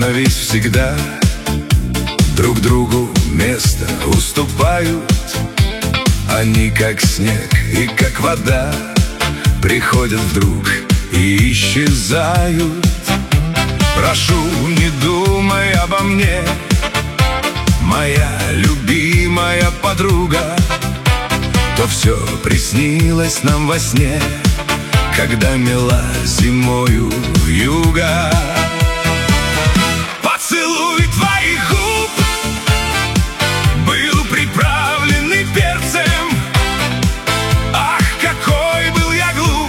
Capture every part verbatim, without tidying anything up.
ненависть всегда друг другу место уступают. Они как снег и как вода приходят вдруг и исчезают. Прошу, не думай обо мне, моя любимая подруга. То все приснилось нам во сне, когда мела зимою вьюга. Поцелуй твоих губ был приправленный перцем. Ах, какой был я глуп,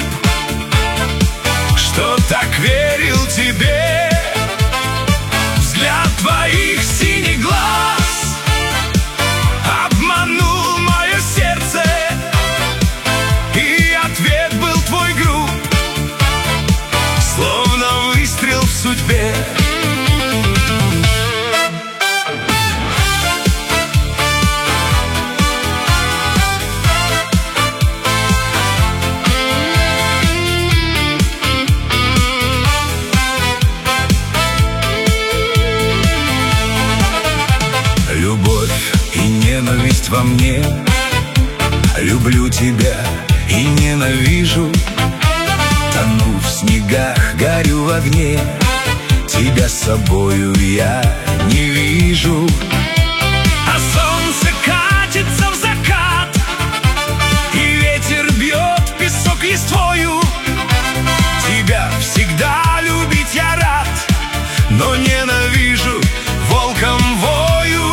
что так верил тебе. Взгляд твоих синих глаз обманул мое сердце, и ответ был твой груб, словно выстрел в судьбе. Любовь и ненависть во мне, люблю тебя и ненавижу. Тону в снегах, горю в огне, тебя с собою я не вижу. А солнце катится в закат, и ветер бьет песок листвою. Тебя всегда любить я рад, но ненавижу волком вою.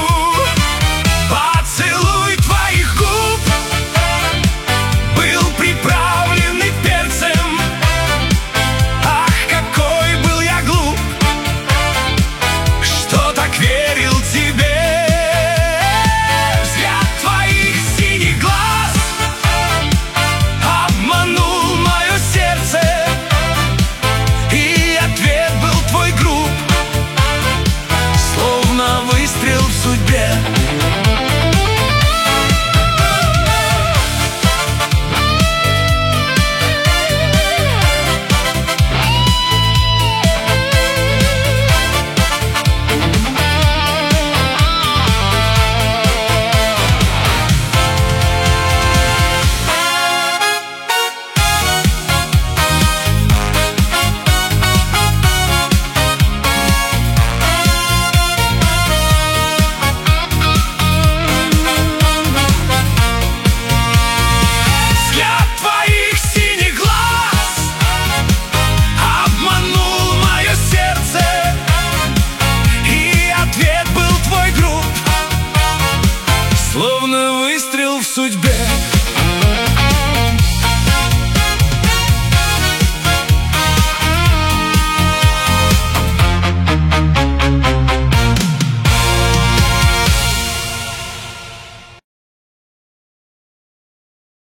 Поцелуй твоих губ был приправленный перцем. Ах, какой был я глуп, что так верил тебе. Взгляд твоих синих глаз обманул мое сердце, и ответ был твой груб, словно выстрел в судьбе. Словно выстрел в судьбе.